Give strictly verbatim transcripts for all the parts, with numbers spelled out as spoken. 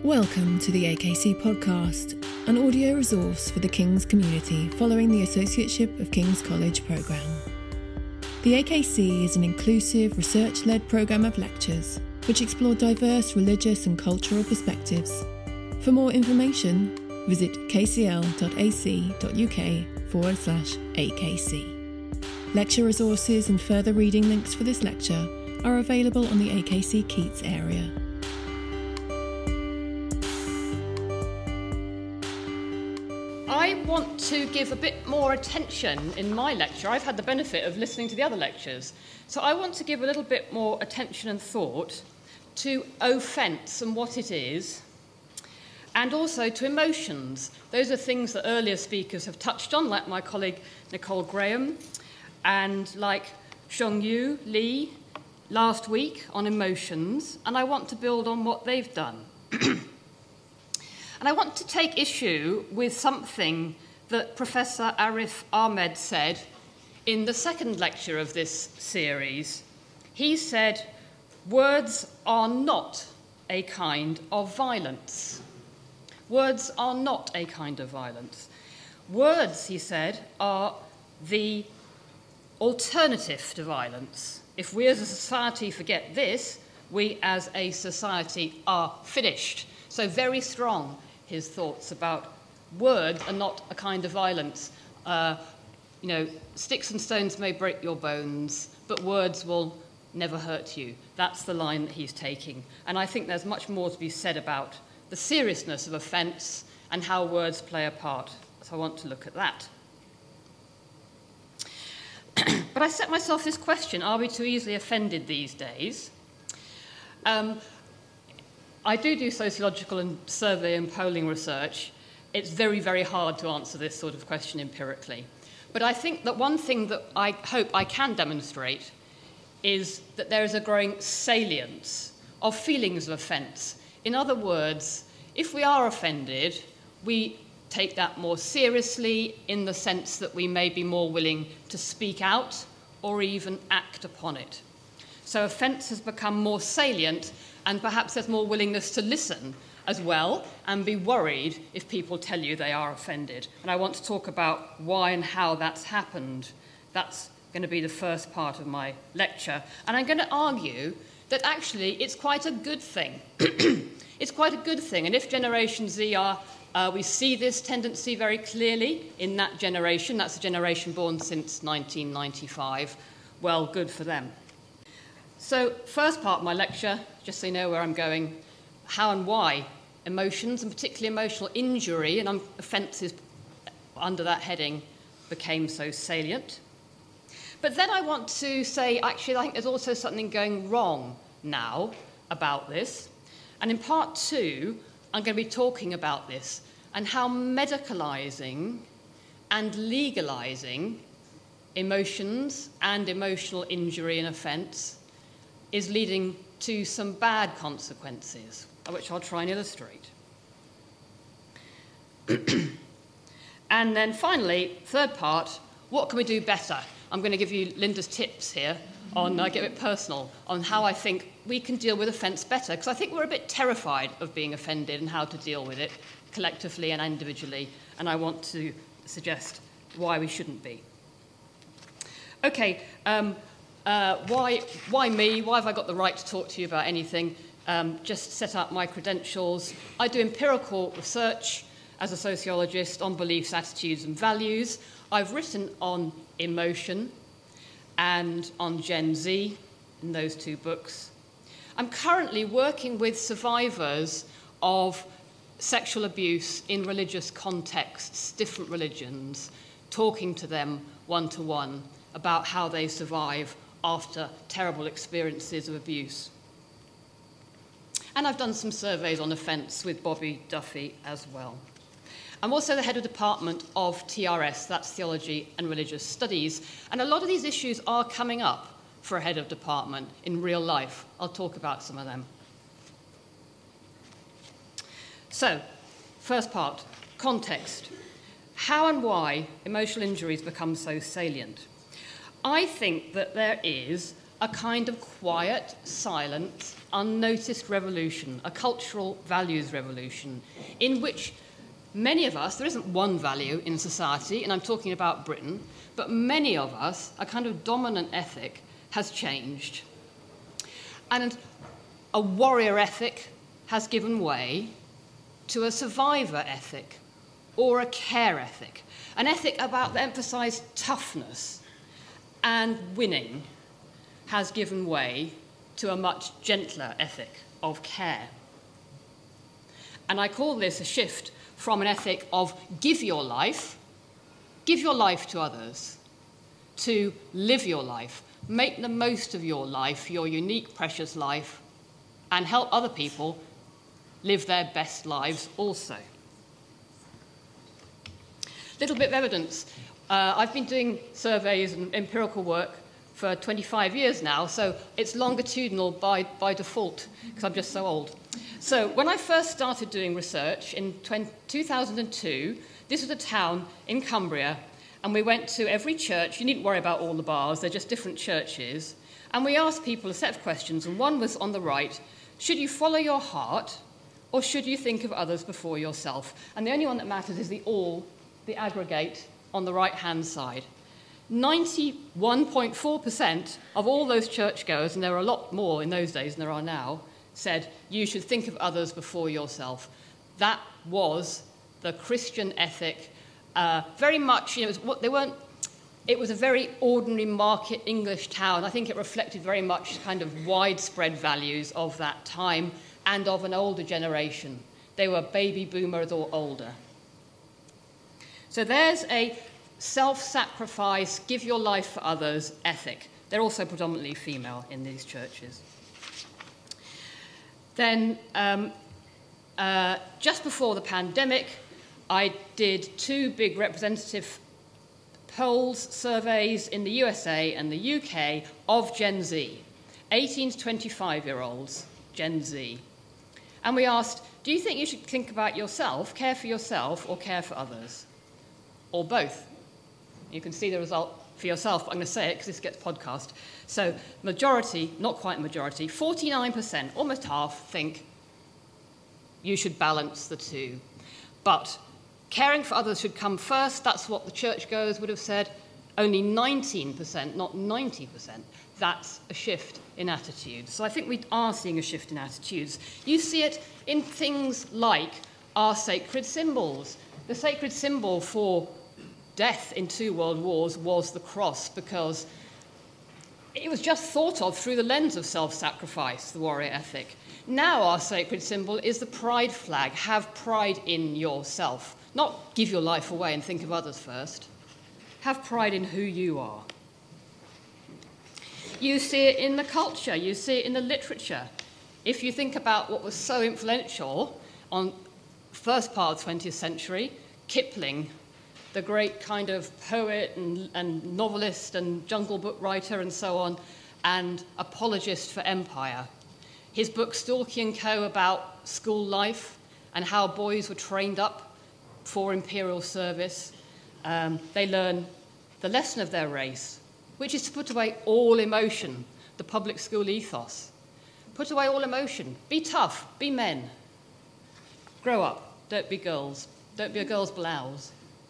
Welcome to the A K C podcast, an audio resource for the King's community following the Associateship of King's College programme. The A K C is an inclusive, research-led programme of lectures which explore diverse religious and cultural perspectives. For more information, visit kcl.ac.uk forward slash AKC. Lecture resources and further reading links for this lecture are available on the A K C Keats area. I want to give a bit more attention in my lecture. I've had the benefit of listening to the other lectures. So I want to give a little bit more attention and thought to offence and what it is, and also to emotions. Those are things that earlier speakers have touched on, like my colleague Nicole Graham, and like Xiongyu Li last week on emotions, and I want to build on what they've done. And I want to take issue with something that Professor Arif Ahmed said in the second lecture of this series. He said, words are not a kind of violence. Words are not a kind of violence. Words, he said, are the alternative to violence. If we as a society forget this, we as a society are finished. So very strong, his thoughts about words are not a kind of violence. Uh, you know, sticks and stones may break your bones, but words will never hurt you. That's the line that he's taking. And I think there's much more to be said about the seriousness of offence and how words play a part. So I want to look at that. But I set myself this question, are we too easily offended these days? Um, I do do sociological and survey and polling research. It's very, very hard to answer this sort of question empirically. But I think that one thing that I hope I can demonstrate is that there is a growing salience of feelings of offence. In other words, if we are offended, we take that more seriously in the sense that we may be more willing to speak out or even act upon it. So offence has become more salient, and perhaps there's more willingness to listen as well and be worried if people tell you they are offended. And I want to talk about why and how that's happened. That's going to be the first part of my lecture. And I'm going to argue that actually it's quite a good thing. It's quite a good thing. And if Generation Z are, uh, we see this tendency very clearly in that generation, that's a generation born since nineteen ninety-five, well, good for them. So, first part of my lecture, just so you know where I'm going, how and why emotions, and particularly emotional injury, and offences under that heading, became so salient. But then I want to say, actually, I think there's also something going wrong now about this. And in part two, I'm going to be talking about this and how medicalising and legalising emotions and emotional injury and offence is leading to some bad consequences, which I'll try and illustrate. And then finally, third part, what can we do better? I'm going to give you Linda's tips here on, I uh, get a bit personal, on how I think we can deal with offence better, because I think we're a bit terrified of being offended and how to deal with it collectively and individually, and I want to suggest why we shouldn't be. Okay, um, Uh, why, why me? Why have I got the right to talk to you about anything? Um, just set up my credentials. I do empirical research as a sociologist on beliefs, attitudes, and values. I've written on emotion and on Gen Z in those two books. I'm currently working with survivors of sexual abuse in religious contexts, different religions, talking to them one-to-one about how they survive after terrible experiences of abuse. And I've done some surveys on offence with Bobby Duffy as well. I'm also the head of department of T R S, that's Theology and Religious Studies, and a lot of these issues are coming up for a head of department in real life. I'll talk about some of them. So, first part, context. How and why emotional injuries become so salient. I think that there is a kind of quiet, silent, unnoticed revolution, a cultural values revolution, in which many of us, there isn't one value in society, and I'm talking about Britain, but many of us, a kind of dominant ethic has changed. And a warrior ethic has given way to a survivor ethic or a care ethic, an ethic about that emphasised toughness and winning has given way to a much gentler ethic of care. And I call this a shift from an ethic of give your life, give your life to others, to live your life, make the most of your life, your unique, precious life, and help other people live their best lives also. Little bit of evidence. Uh, I've been doing surveys and empirical work for twenty-five years now, so it's longitudinal by, by default, because I'm just so old. So when I first started doing research in two thousand two, this was a town in Cumbria, and we went to every church. You needn't worry about all the bars, they're just different churches. And we asked people a set of questions, and one was on the right: should you follow your heart, or should you think of others before yourself? And the only one that matters is the all, the aggregate, on the right-hand side. ninety-one point four percent of all those churchgoers, and there were a lot more in those days than there are now, said you should think of others before yourself. That was the Christian ethic. Uh, very much, you know, it was, they weren't. It was a very ordinary market English town. I think it reflected very much kind of widespread values of that time and of an older generation. They were baby boomers or older. So there's a self-sacrifice, give your life for others ethic. They're also predominantly female in these churches. Then, um, uh, just before the pandemic, I did two big representative polls, surveys in the U S A and the U K of Gen Z, eighteen to twenty-five-year-olds, Gen Z. And we asked, do you think you should think about yourself, care for yourself, or care for others? Or both? You can see the result for yourself, but I'm going to say it because this gets podcast. So majority, not quite majority, forty-nine percent, almost half, think you should balance the two. But caring for others should come first. That's what the churchgoers would have said. Only nineteen percent, not ninety percent. That's a shift in attitudes. So I think we are seeing a shift in attitudes. You see it in things like our sacred symbols. The sacred symbol for death in two world wars was the cross, because it was just thought of through the lens of self-sacrifice, the warrior ethic. Now our sacred symbol is the pride flag. Have pride in yourself. Not give your life away and think of others first. Have pride in who you are. You see it in the culture. You see it in the literature. If you think about what was so influential on the first part of the twentieth century, Kipling, the great kind of poet and, and novelist and Jungle Book writer and so on, and apologist for empire. His book Stalky and Co. about school life and how boys were trained up for imperial service. Um, they learn the lesson of their race, which is to put away all emotion, the public school ethos. Put away all emotion. Be tough. Be men. Grow up. Don't be girls. Don't be a girl's blouse.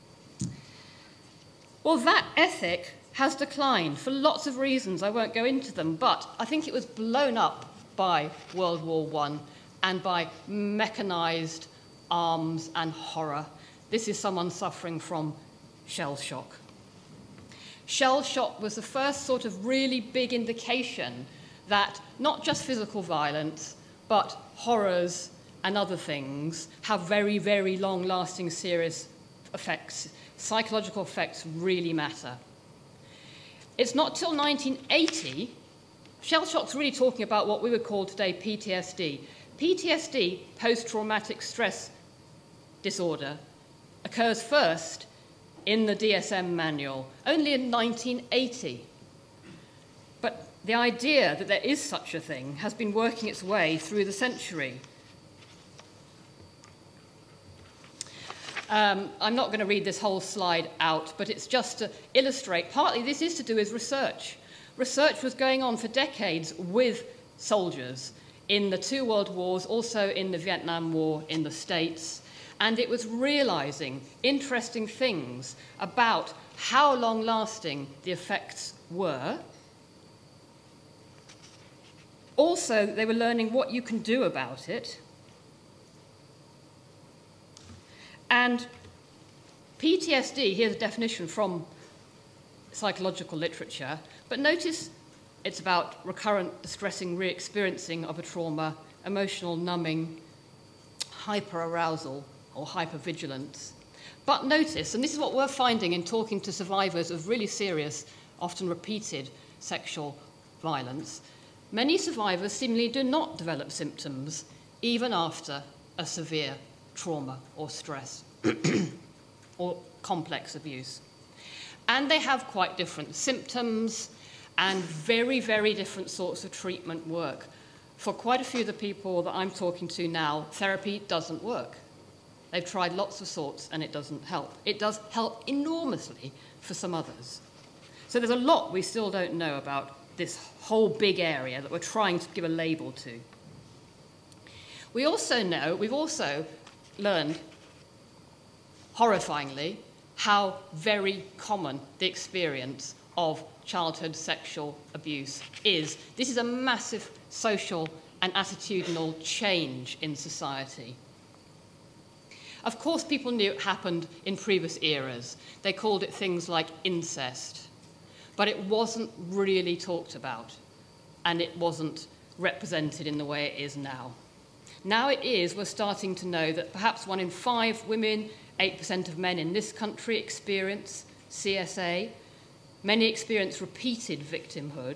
Well, that ethic has declined for lots of reasons. I won't go into them, but I think it was blown up by World War One and by mechanized arms and horror. This is someone suffering from shell shock. Shell shock was the first sort of really big indication that not just physical violence, but horrors and other things have very, very long-lasting serious effects. Psychological effects really matter. It's not till nineteen eighty, shell shock's really talking about what we would call today P T S D. P T S D, post-traumatic stress disorder, occurs first in the D S M manual, only in nineteen eighty. But the idea that there is such a thing has been working its way through the century. Um, I'm not going to read this whole slide out, but it's just to illustrate, partly this is to do with research. research was going on for decades with soldiers in the two world wars, also in the Vietnam War in the States, and it was realizing interesting things about how long-lasting the effects were. Also, they were learning what you can do about it. And P T S D, here's a definition from psychological literature, but notice it's about recurrent distressing re-experiencing of a trauma, emotional numbing, hyper-arousal or hyper-vigilance. But notice, and this is what we're finding in talking to survivors of really serious, often repeated sexual violence, many survivors seemingly do not develop symptoms even after a severe trauma or stress or complex abuse. And they have quite different symptoms and very, very different sorts of treatment work. For quite a few of the people that I'm talking to now, therapy doesn't work. They've tried lots of sorts and it doesn't help. It does help enormously for some others. So there's a lot we still don't know about this whole big area that we're trying to give a label to. We also know, we've also learned, horrifyingly, how very common the experience of childhood sexual abuse is. This is a massive social and attitudinal change in society. Of course, people knew it happened in previous eras. They called it things like incest. But it wasn't really talked about, and it wasn't represented in the way it is now. Now it is, we're starting to know that perhaps one in five women, eight percent of men in this country experience C S A. Many experience repeated victimhood.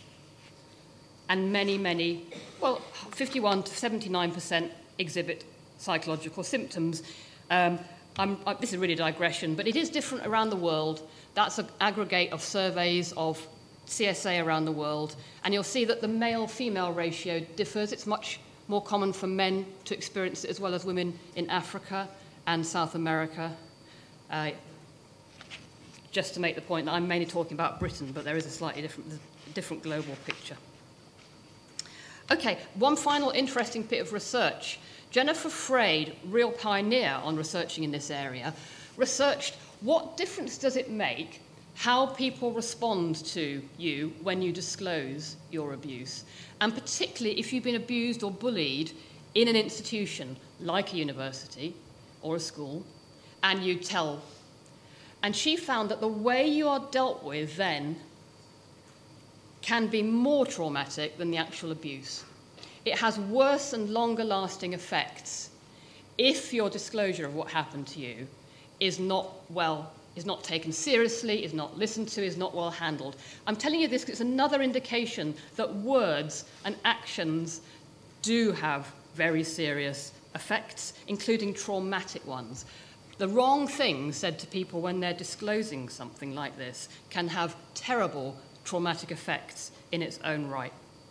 And many, many, well, fifty-one to seventy-nine percent exhibit psychological symptoms. Um, I'm, I, this is really a digression, but it is different around the world. That's an aggregate of surveys of C S A around the world. And you'll see that the male-female ratio differs. It's much more common for men to experience it as well as women in Africa and South America. Uh, just to make the point that I'm mainly talking about Britain, but there is a slightly different, different global picture. Okay, one final interesting bit of research. Jennifer Freyd, real pioneer on researching in this area, researched what difference does it make how people respond to you when you disclose your abuse, and particularly if you've been abused or bullied in an institution like a university or a school, and you tell. And she found that the way you are dealt with then can be more traumatic than the actual abuse. It has worse and longer-lasting effects if your disclosure of what happened to you is not well, is not taken seriously, is not listened to, is not well handled. I'm telling you this because it's another indication that words and actions do have very serious effects, including traumatic ones. The wrong thing said to people when they're disclosing something like this can have terrible traumatic effects in its own right.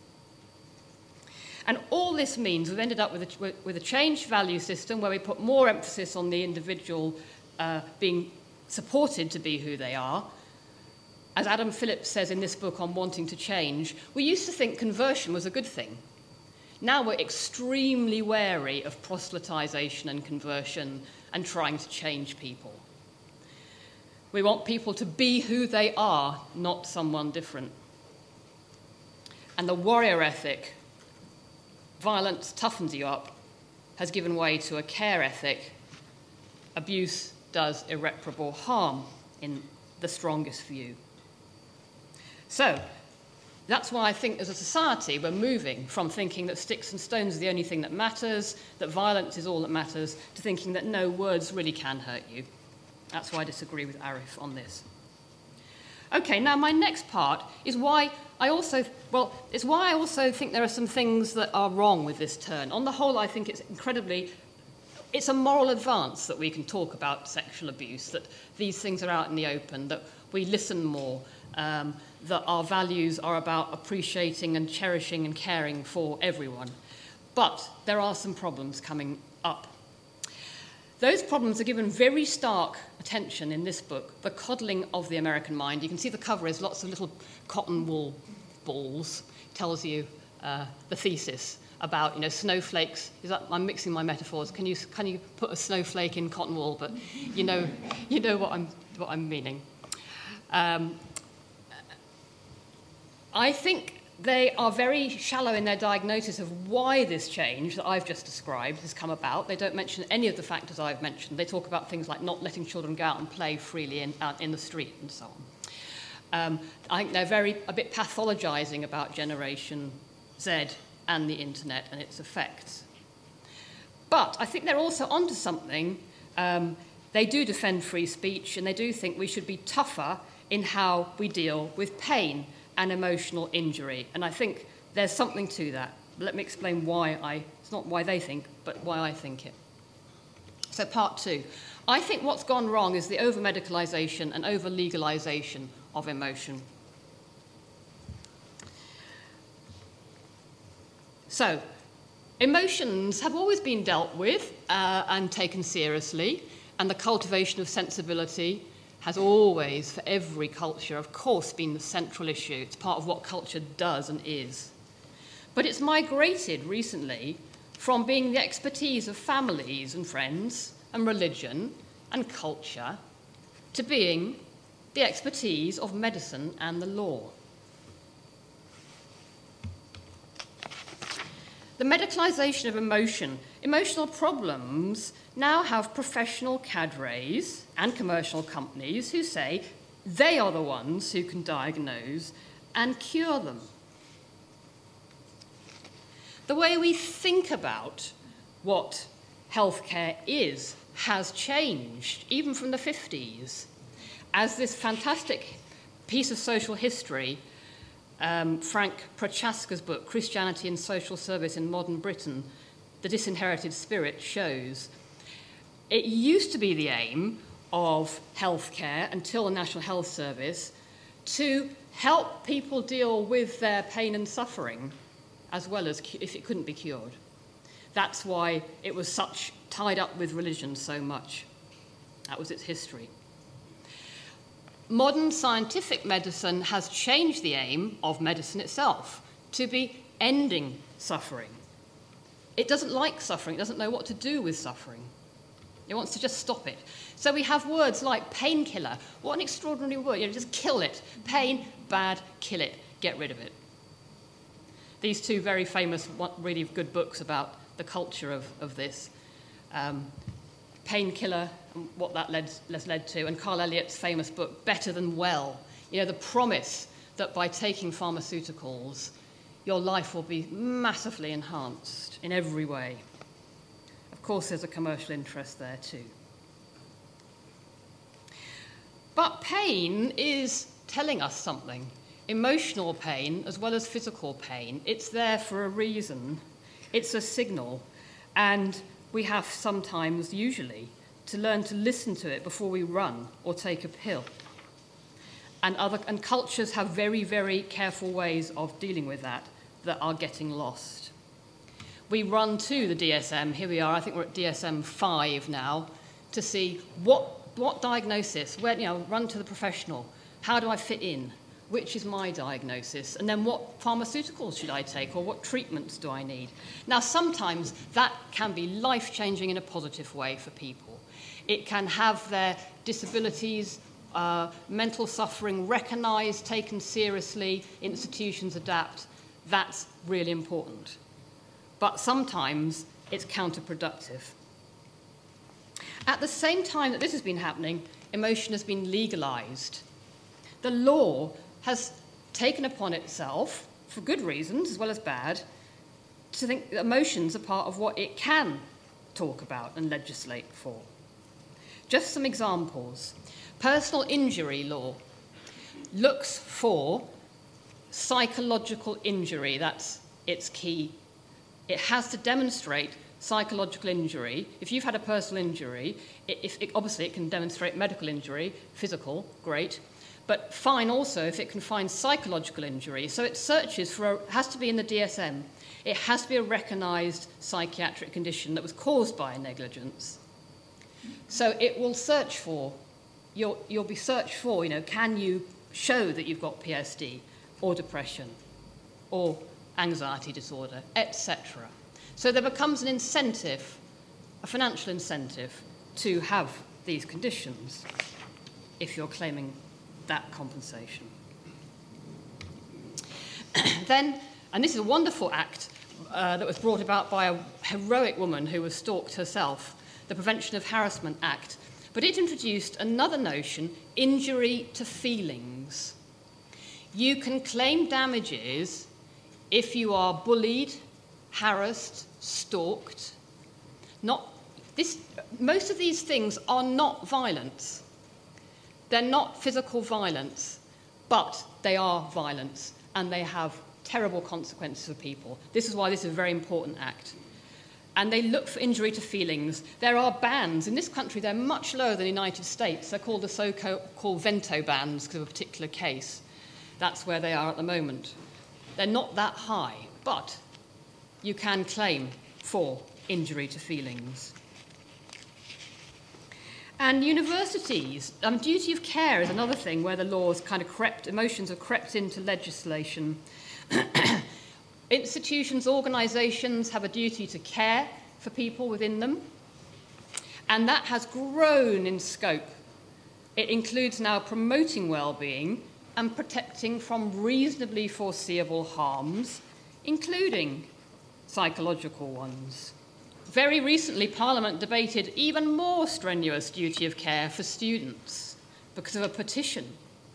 And all this means we've ended up with a, with a changed value system where we put more emphasis on the individual uh, being supported to be who they are. As Adam Phillips says in this book on Wanting to Change, we used to think conversion was a good thing. Now we're extremely wary of proselytization and conversion and trying to change people. We want people to be who they are, not someone different. And the warrior ethic, violence toughens you up, has given way to a care ethic. Abuse does irreparable harm in the strongest view. So, that's why I think as a society we're moving from thinking that sticks and stones are the only thing that matters, that violence is all that matters, to thinking that no, words really can hurt you. That's why I disagree with Arif on this. Okay, now my next part is why I also, well, it's why I also think there are some things that are wrong with this turn. On the whole, I think it's incredibly, it's a moral advance that we can talk about sexual abuse, that these things are out in the open, that we listen more, um, that our values are about appreciating and cherishing and caring for everyone. But there are some problems coming up. Those problems are given very stark attention in this book, The Coddling of the American Mind. You can see the cover is lots of little cotton wool balls. It tells you uh, the thesis about, you know, snowflakes. Is that, I'm mixing my metaphors. Can you can you put a snowflake in cotton wool? But you know, you know what I'm what I'm meaning. Um, I think they are very shallow in their diagnosis of why this change that I've just described has come about. They don't mention any of the factors I've mentioned. They talk about things like not letting children go out and play freely in, out in the street and so on. Um, I think they're very a bit pathologizing about Generation Z and the internet and its effects. But I think they're also onto something. Um, they do defend free speech, and they do think we should be tougher in how we deal with pain and emotional injury. And I think there's something to that. Let me explain why I, it's not why they think, but why I think it. So part two. I think what's gone wrong is the over-medicalisation and over-legalisation of emotion. So, emotions have always been dealt with uh, and taken seriously, and the cultivation of sensibility has always, for every culture, of course, been the central issue. It's part of what culture does and is. But it's migrated recently from being the expertise of families and friends and religion and culture to being the expertise of medicine and the law. The medicalisation of emotion. Emotional problems now have professional cadres and commercial companies who say they are the ones who can diagnose and cure them. The way we think about what healthcare is has changed, even from the fifties. As this fantastic piece of social history, um, Frank Prochaska's book, Christianity and Social Service in Modern Britain, The Disinherited Spirit, shows, it used to be the aim of healthcare until the National Health Service to help people deal with their pain and suffering, as well as cu- if it couldn't be cured. That's why it was such tied up with religion so much. That was its history. Modern scientific medicine has changed the aim of medicine itself to be ending suffering. It doesn't like suffering. It doesn't know what to do with suffering. It wants to just stop it. So we have words like painkiller. What an extraordinary word. You know, just kill it. Pain, bad, kill it. Get rid of it. These two very famous, really good books about the culture of, of this. Um, Painkiller, and what that led, has led to, and Carl Elliott's famous book, Better Than Well. You know, the promise that by taking pharmaceuticals, your life will be massively enhanced in every way. Of course, there's a commercial interest there too. But pain is telling us something. Emotional pain, as well as physical pain, it's there for a reason. It's a signal. And we have sometimes, usually, to learn to listen to it before we run or take a pill. And, other, and cultures have very, very careful ways of dealing with that that are getting lost. We run to the D S M, here we are, I think we're at D S M five now, to see what, what diagnosis, where, you know, run to the professional, how do I fit in? Which is my diagnosis? And then what pharmaceuticals should I take, or what treatments do I need? Now, sometimes that can be life-changing in a positive way for people. It can have their disabilities, uh, mental suffering recognised, taken seriously, institutions adapt. That's really important. But sometimes it's counterproductive. At the same time that this has been happening, emotion has been legalised. The law has taken upon itself, for good reasons as well as bad, to think that emotions are part of what it can talk about and legislate for. Just some examples. Personal injury law looks for psychological injury. That's its key. It has to demonstrate psychological injury. If you've had a personal injury, it, if it, obviously it can demonstrate medical injury, physical, great. But fine also if it can find psychological injury. So it searches for, a, has to be in the D S M. It has to be a recognised psychiatric condition that was caused by negligence. So it will search for, you'll, you'll be searched for, you know, can you show that you've got P S D or depression or anxiety disorder, et cetera. So there becomes an incentive, a financial incentive, to have these conditions if you're claiming that compensation. Then, and this is a wonderful act uh, that was brought about by a heroic woman who was stalked herself, the Prevention of Harassment Act, but it introduced another notion, injury to feelings. You can claim damages if you are bullied, harassed, stalked. Not, this, most of these things are not violence. They're not physical violence, but they are violence, and they have terrible consequences for people. This is why this is a very important act. And they look for injury to feelings. There are bans. In this country, they're much lower than the United States. They're called the so-called Vento bans because of a particular case. That's where they are at the moment. They're not that high, but you can claim for injury to feelings. And universities, um, duty of care is another thing where the laws kind of crept, emotions have crept into legislation. Institutions, organisations have a duty to care for people within them, and that has grown in scope. It includes now promoting well-being and protecting from reasonably foreseeable harms, including psychological ones. Very recently, Parliament debated even more strenuous duty of care for students because of a petition.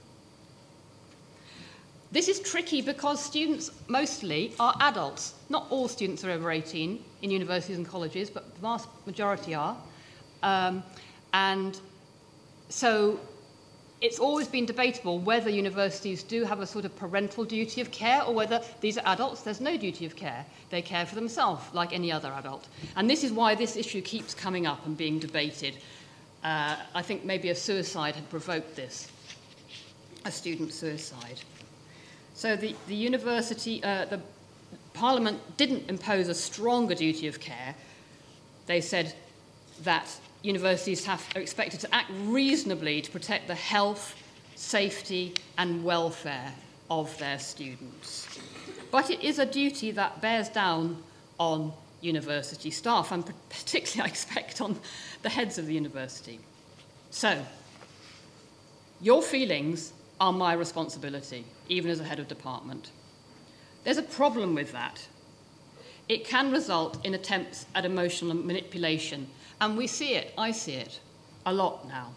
This is tricky because students mostly are adults. Not all students are over eighteen in universities and colleges, but the vast majority are. Um, and so it's always been debatable whether universities do have a sort of parental duty of care or whether these are adults, there's no duty of care. They care for themselves like any other adult. And this is why this issue keeps coming up and being debated. Uh, I think maybe a suicide had provoked this, a student suicide. So the, the university, uh, the Parliament didn't impose a stronger duty of care. They said that universities have, are expected to act reasonably to protect the health, safety, and welfare of their students. But it is a duty that bears down on university staff, and particularly, I expect, on the heads of the university. So, your feelings are my responsibility, even as a head of department. There's a problem with that. It can result in attempts at emotional manipulation, and we see it, I see it, a lot now.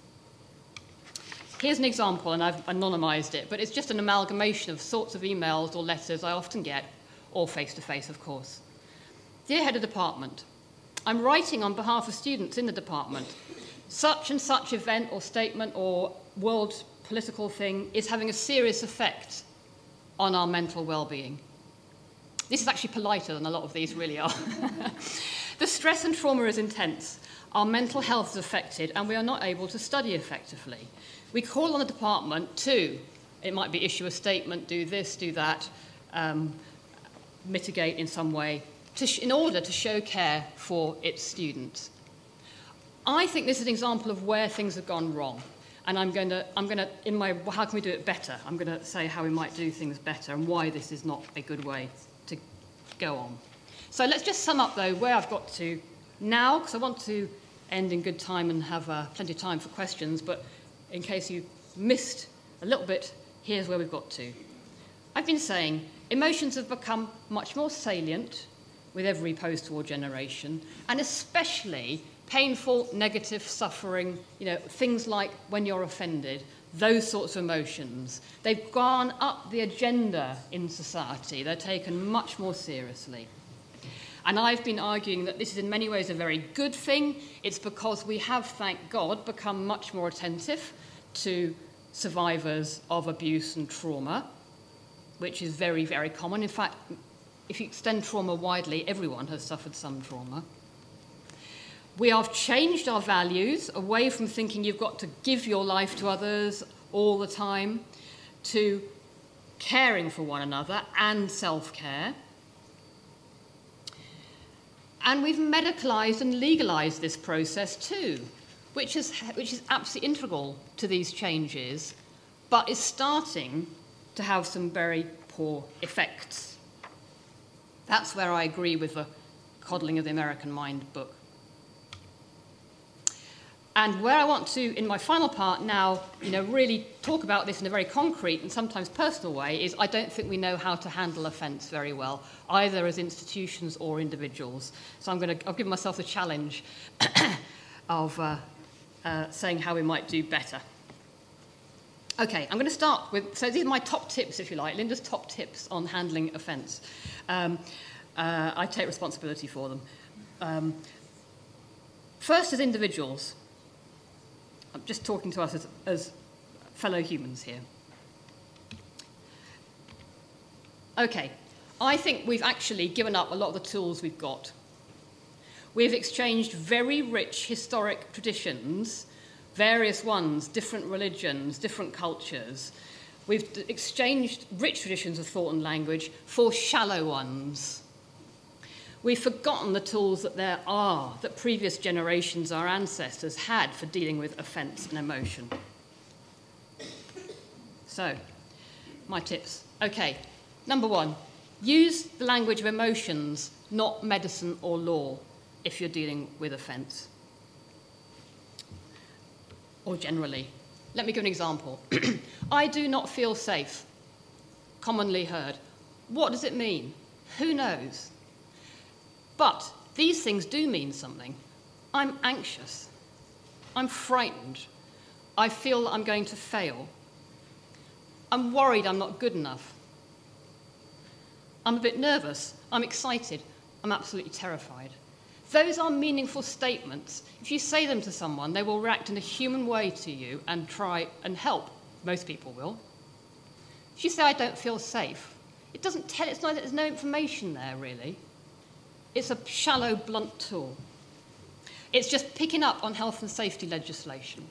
Here's an example, and I've anonymised it, but it's just an amalgamation of sorts of emails or letters I often get, or face-to-face, of course. Dear Head of Department, I'm writing on behalf of students in the department. Such and such event or statement or world political thing is having a serious effect on our mental well-being. This is actually politer than a lot of these really are. The stress and trauma is intense. Our mental health is affected, and we are not able to study effectively. We call on the department to, it might be issue a statement, do this, do that, um, mitigate in some way, to sh- in order to show care for its students. I think this is an example of where things have gone wrong. And I'm going to, I'm going to, in my, how can we do it better? I'm going to say how we might do things better and why this is not a good way to go on. So let's just sum up, though, where I've got to now, because I want to end in good time and have uh, plenty of time for questions, but in case you missed a little bit, here's where we've got to. I've been saying emotions have become much more salient with every post-war generation, and especially painful, negative, suffering, you know, things like when you're offended, those sorts of emotions. They've gone up the agenda in society. They're taken much more seriously. And I've been arguing that this is in many ways a very good thing. It's because we have, thank God, become much more attentive to survivors of abuse and trauma, which is very, very common. In fact, if you extend trauma widely, everyone has suffered some trauma. We have changed our values away from thinking you've got to give your life to others all the time to caring for one another and self-care. And we've medicalised and legalised this process too, which is, which is absolutely integral to these changes, but is starting to have some very poor effects. That's where I agree with the Coddling of the American Mind book. And where I want to, in my final part now, you know, really talk about this in a very concrete and sometimes personal way, is I don't think we know how to handle offence very well, either as institutions or individuals. So I'm going to, I'll give myself the challenge of uh, uh, saying how we might do better. Okay, I'm going to start with, so these are my top tips, if you like, Linda's top tips on handling offence. Um, uh, I take responsibility for them. Um, first, as individuals, I'm just talking to us as, as fellow humans here. Okay, I think we've actually given up a lot of the tools we've got. We've exchanged very rich historic traditions, various ones, different religions, different cultures. We've d- exchanged rich traditions of thought and language for shallow ones. We've forgotten the tools that there are, that previous generations, our ancestors, had for dealing with offence and emotion. So, my tips. Okay, number one, use the language of emotions, not medicine or law, if you're dealing with offence. Or generally. Let me give an example. I do not feel safe. Commonly heard. What does it mean? Who knows? But these things do mean something. I'm anxious. I'm frightened. I feel I'm going to fail. I'm worried I'm not good enough. I'm a bit nervous. I'm excited. I'm absolutely terrified. Those are meaningful statements. If you say them to someone, they will react in a human way to you and try and help. Most people will. If you say, I don't feel safe, it doesn't tell, it's not, there's no information there, really. It's a shallow, blunt tool. It's just picking up on health and safety legislation.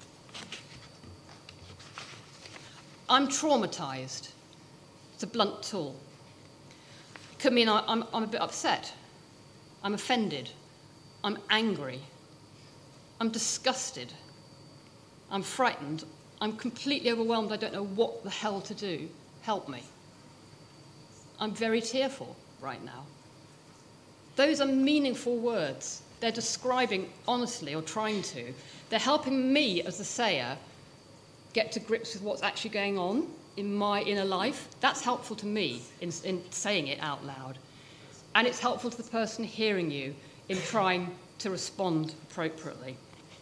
I'm traumatised. It's a blunt tool. Could mean I, I'm, I'm a bit upset. I'm offended. I'm angry. I'm disgusted. I'm frightened. I'm completely overwhelmed. I don't know what the hell to do. Help me. I'm very tearful right now. Those are meaningful words. They're describing honestly, or trying to. They're helping me as a sayer get to grips with what's actually going on in my inner life. That's helpful to me in, in saying it out loud. And it's helpful to the person hearing you in trying to respond appropriately.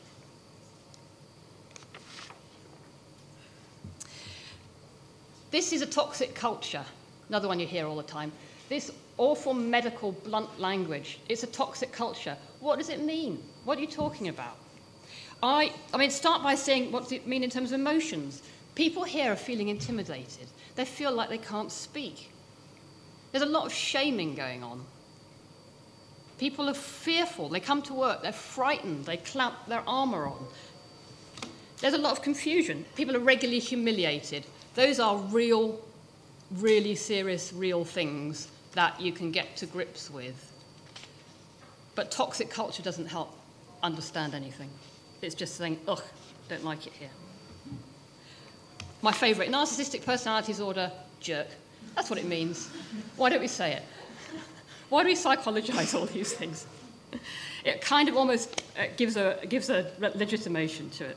This is a toxic culture, another one you hear all the time. This awful medical blunt language, it's a toxic culture. What does it mean? What are you talking about? I, I mean, start by saying, what does it mean in terms of emotions? People here are feeling intimidated. They feel like they can't speak. There's a lot of shaming going on. People are fearful. They come to work, they're frightened, they clamp their armour on. There's a lot of confusion. People are regularly humiliated. Those are real, really serious, real things that you can get to grips with. But toxic culture doesn't help understand anything. It's just saying, ugh, don't like it here. My favourite, narcissistic personality disorder, jerk. That's what it means. Why don't we say it? Why do we psychologise all these things? It kind of almost uh, gives a gives a legitimation to it.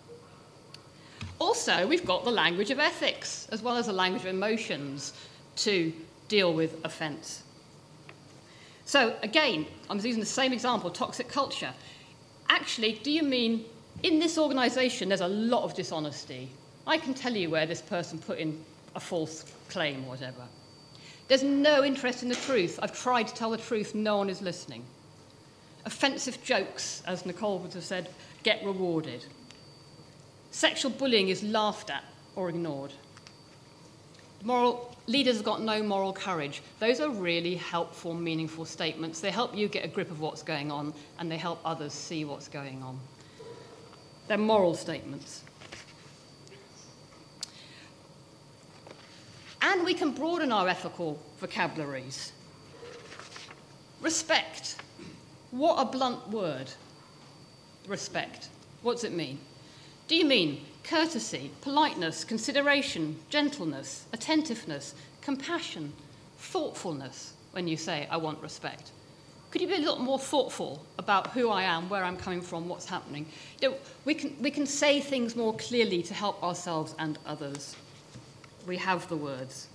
Also, we've got the language of ethics, as well as the language of emotions, to deal with offence. So, again, I'm using the same example, toxic culture. Actually, do you mean, in this organisation, there's a lot of dishonesty. I can tell you where this person put in a false claim or whatever. There's no interest in the truth. I've tried to tell the truth, no one is listening. Offensive jokes, as Nicole would have said, get rewarded. Sexual bullying is laughed at or ignored. Moral leaders have got no moral courage. Those are really helpful, meaningful statements. They help you get a grip of what's going on, and they help others see what's going on. They're moral statements. And we can broaden our ethical vocabularies. Respect. What a blunt word. Respect. What does it mean? Do you mean courtesy, politeness, consideration, gentleness, attentiveness, compassion, thoughtfulness when you say, I want respect? Could you be a little more thoughtful about who I am, where I'm coming from, what's happening? You know, we can, we can say things more clearly to help ourselves and others. We have the words.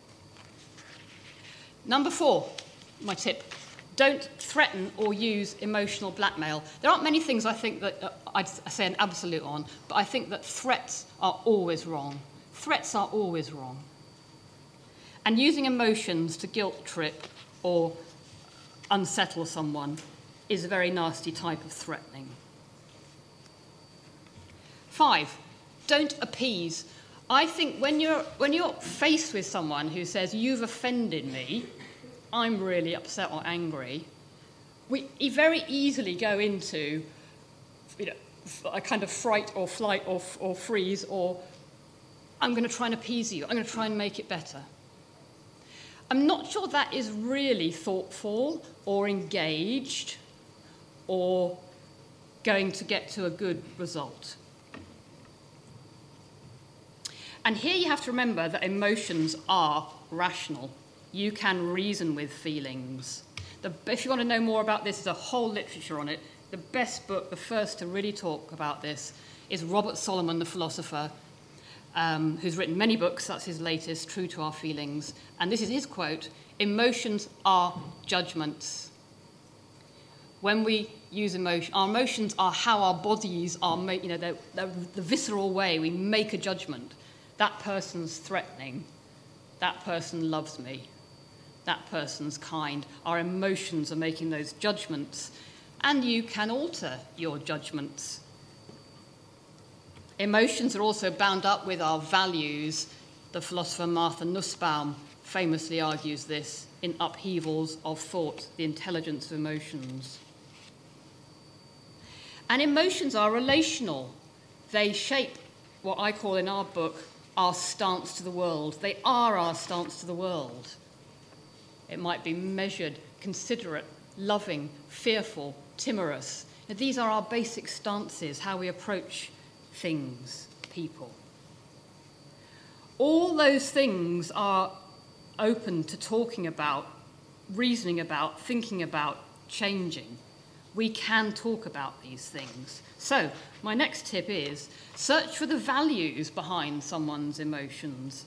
Number four, my tip. Don't threaten or use emotional blackmail. There aren't many things I think that uh, I'd say an absolute on, but I think that threats are always wrong. Threats are always wrong. And using emotions to guilt trip or unsettle someone is a very nasty type of threatening. Five, don't appease. I think when you're, when you're faced with someone who says, you've offended me, I'm really upset or angry, we very easily go into, you know, a kind of fright or flight or, or freeze, or I'm going to try and appease you, I'm going to try and make it better. I'm not sure that is really thoughtful or engaged or going to get to a good result. And here you have to remember that emotions are rational. You can reason with feelings. The, if you want to know more about this, there's a whole literature on it. The best book, the first to really talk about this, is Robert Solomon, the philosopher, um, who's written many books. That's his latest, True to Our Feelings. And this is his quote, emotions are judgments. When we use emotion, our emotions are how our bodies are, made, you know, they're, they're the visceral way we make a judgment. That person's threatening. That person loves me. That person's kind. Our emotions are making those judgments, and you can alter your judgments. Emotions are also bound up with our values. The philosopher Martha Nussbaum famously argues this in Upheavals of Thought, The Intelligence of Emotions. And emotions are relational. They shape what I call in our book our stance to the world. They are our stance to the world. It might be measured, considerate, loving, fearful, timorous. Now, these are our basic stances, how we approach things, people. All those things are open to talking about, reasoning about, thinking about, changing. We can talk about these things. So, my next tip is search for the values behind someone's emotions.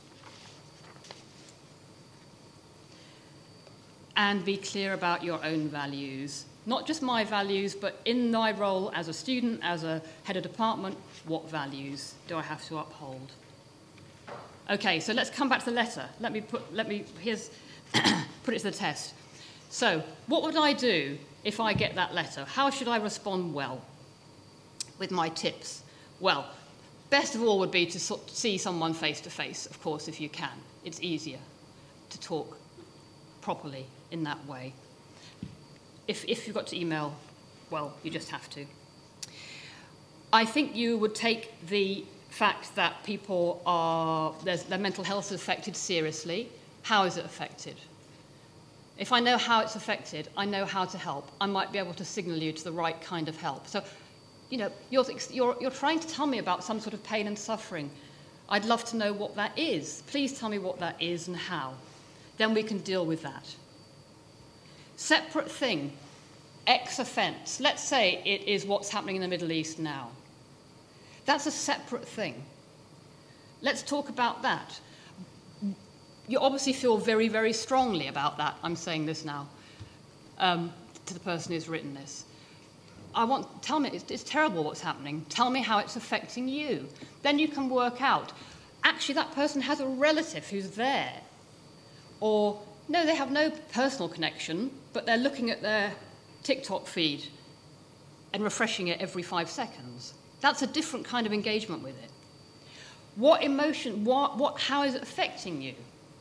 And be clear about your own values. Not just my values, but in my role as a student, as a head of department, what values do I have to uphold? Okay, so let's come back to the letter. Let me put, let me, here's, put it to the test. So, what would I do if I get that letter? How should I respond well with my tips? Well, best of all would be to so- see someone face to face, of course, if you can. It's easier to talk properly in that way. If, if you've got to email, well, you just have to. I think you would take the fact that people are, their mental health is affected seriously. How is it affected? If I know how it's affected, I know how to help. I might be able to signal you to the right kind of help. So, you know, you're, you're, you're trying to tell me about some sort of pain and suffering. I'd love to know what that is. Please tell me what that is and how. Then we can deal with that. Separate thing, ex-offence. Let's say it is what's happening in the Middle East now. That's a separate thing. Let's talk about that. You obviously feel very, very strongly about that. I'm saying this now um, to the person who's written this. I want, tell me, it's, it's terrible what's happening. Tell me how it's affecting you. Then you can work out, actually that person has a relative who's there. Or, no, they have no personal connection, but they're looking at their TikTok feed and refreshing it every five seconds. That's a different kind of engagement with it. What emotion, what, what, how is it affecting you?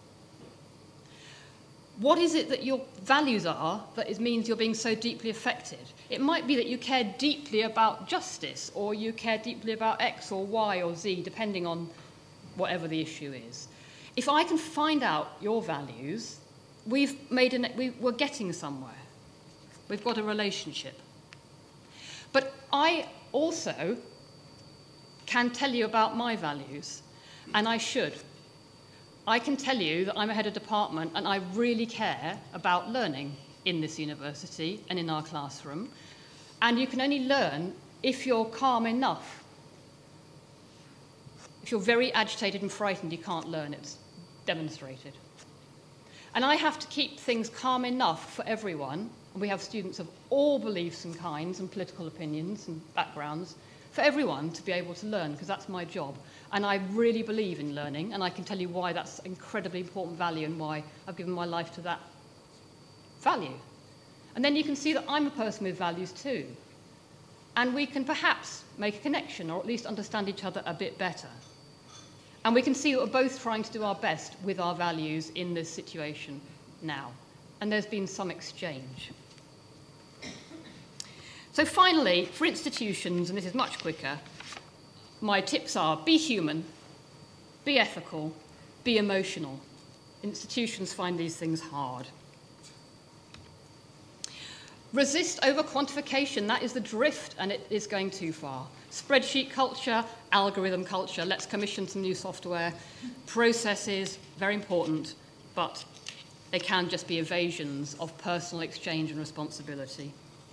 What is it that your values are that it means you're being so deeply affected? It might be that you care deeply about justice, or you care deeply about X or Y or Z, depending on whatever the issue is. If I can find out your values, we've made an, we, we're getting somewhere. We've got a relationship. But I also can tell you about my values, and I should. I can tell you that I'm a head of department and I really care about learning in this university and in our classroom. And you can only learn if you're calm enough. If you're very agitated and frightened, you can't learn. It's demonstrated. And I have to keep things calm enough for everyone. And we have students of all beliefs and kinds and political opinions and backgrounds, for everyone to be able to learn, because that's my job. And I really believe in learning, and I can tell you why that's an incredibly important value and why I've given my life to that value. And then you can see that I'm a person with values too. And we can perhaps make a connection, or at least understand each other a bit better. And we can see that we're both trying to do our best with our values in this situation now. And there's been some exchange. So finally, for institutions, and this is much quicker, my tips are be human, be ethical, be emotional. Institutions find these things hard. Resist over-quantification. That is the drift, and it is going too far. Spreadsheet culture, algorithm culture. Let's commission some new software. Processes, very important, but they can just be evasions of personal exchange and responsibility.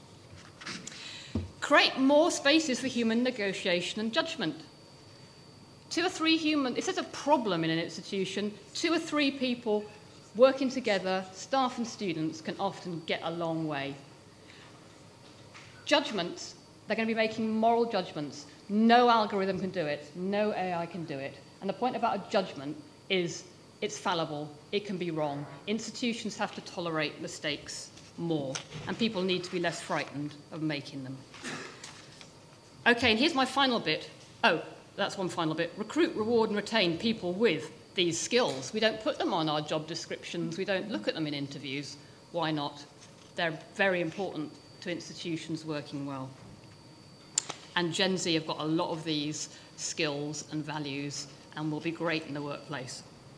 Create more spaces for human negotiation and judgment. Two or three human, if there's a problem in an institution, two or three people working together, staff and students, can often get a long way. Judgments, they're going to be making moral judgments. No algorithm can do it. No A I can do it. And the point about a judgment is it's fallible. It can be wrong. Institutions have to tolerate mistakes more, and people need to be less frightened of making them. Okay, and here's my final bit. Oh, that's one final bit. Recruit, reward, and retain people with these skills. We don't put them on our job descriptions. We don't look at them in interviews. Why not? They're very important to institutions working well. And Gen Z have got a lot of these skills and values and will be great in the workplace.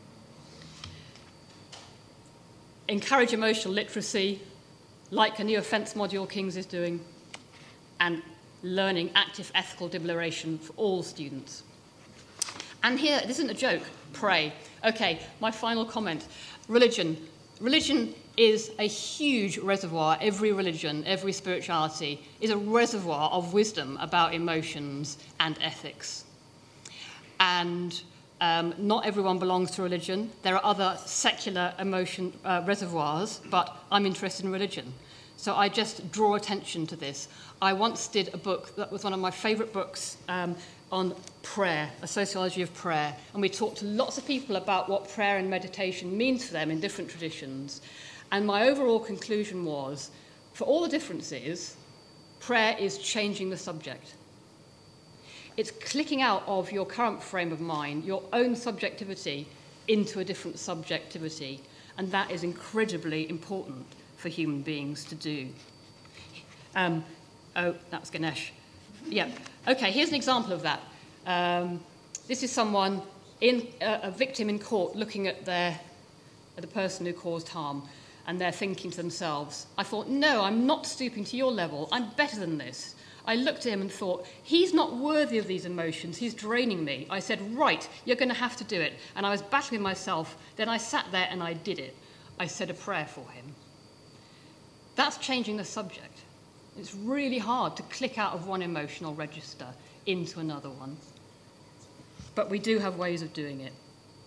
Encourage emotional literacy, like a new offence module King's is doing, and learning active ethical deliberation for all students. And here, this isn't a joke, pray. Okay, my final comment. Religion. Religion is a huge reservoir. Every religion, every spirituality is a reservoir of wisdom about emotions and ethics. And um, not everyone belongs to religion. There are other secular emotion uh, reservoirs, but I'm interested in religion. So I just draw attention to this. I once did a book that was one of my favourite books um, on prayer, a sociology of prayer, and we talked to lots of people about what prayer and meditation means for them in different traditions. And my overall conclusion was, for all the differences, prayer is changing the subject. It's clicking out of your current frame of mind, your own subjectivity, into a different subjectivity, and that is incredibly important for human beings to do. Um, oh, that's Ganesh. Yeah. Okay, here's an example of that. Um, this is someone, in uh, a victim in court, looking at their, at the person who caused harm, and they're thinking to themselves, I thought, no, I'm not stooping to your level. I'm better than this. I looked at him and thought, he's not worthy of these emotions. He's draining me. I said, right, you're going to have to do it. And I was battling myself. Then I sat there and I did it. I said a prayer for him. That's changing the subject. It's really hard to click out of one emotional register into another one. But we do have ways of doing it.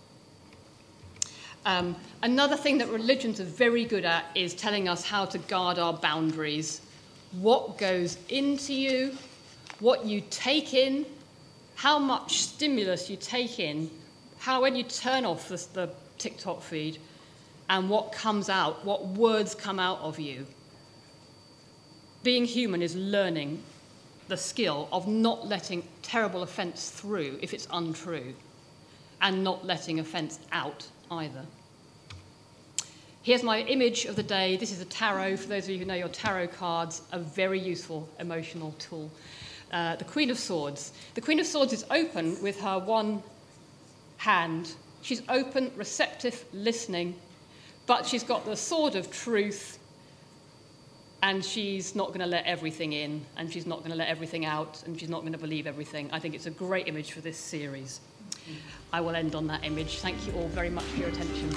Um, another thing that religions are very good at is telling us how to guard our boundaries. What goes into you, what you take in, how much stimulus you take in, how when you turn off the, the TikTok feed, and what comes out, what words come out of you. Being human is learning the skill of not letting terrible offence through if it's untrue, and not letting offence out either. Here's my image of the day. This is a tarot. For those of you who know your tarot cards, a very useful emotional tool. Uh, the Queen of Swords. The Queen of Swords is open with her one hand. She's open, receptive, listening, but she's got the sword of truth and she's not going to let everything in, and she's not going to let everything out, and she's not going to believe everything. I think it's a great image for this series. I will end on that image. Thank you all very much for your attention.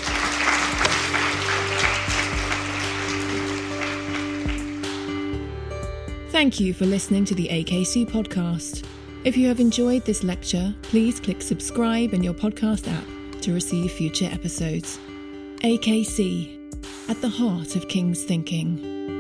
Thank you for listening to the A K C podcast. If you have enjoyed this lecture, please click subscribe in your podcast app to receive future episodes. A K C, at the heart of King's thinking.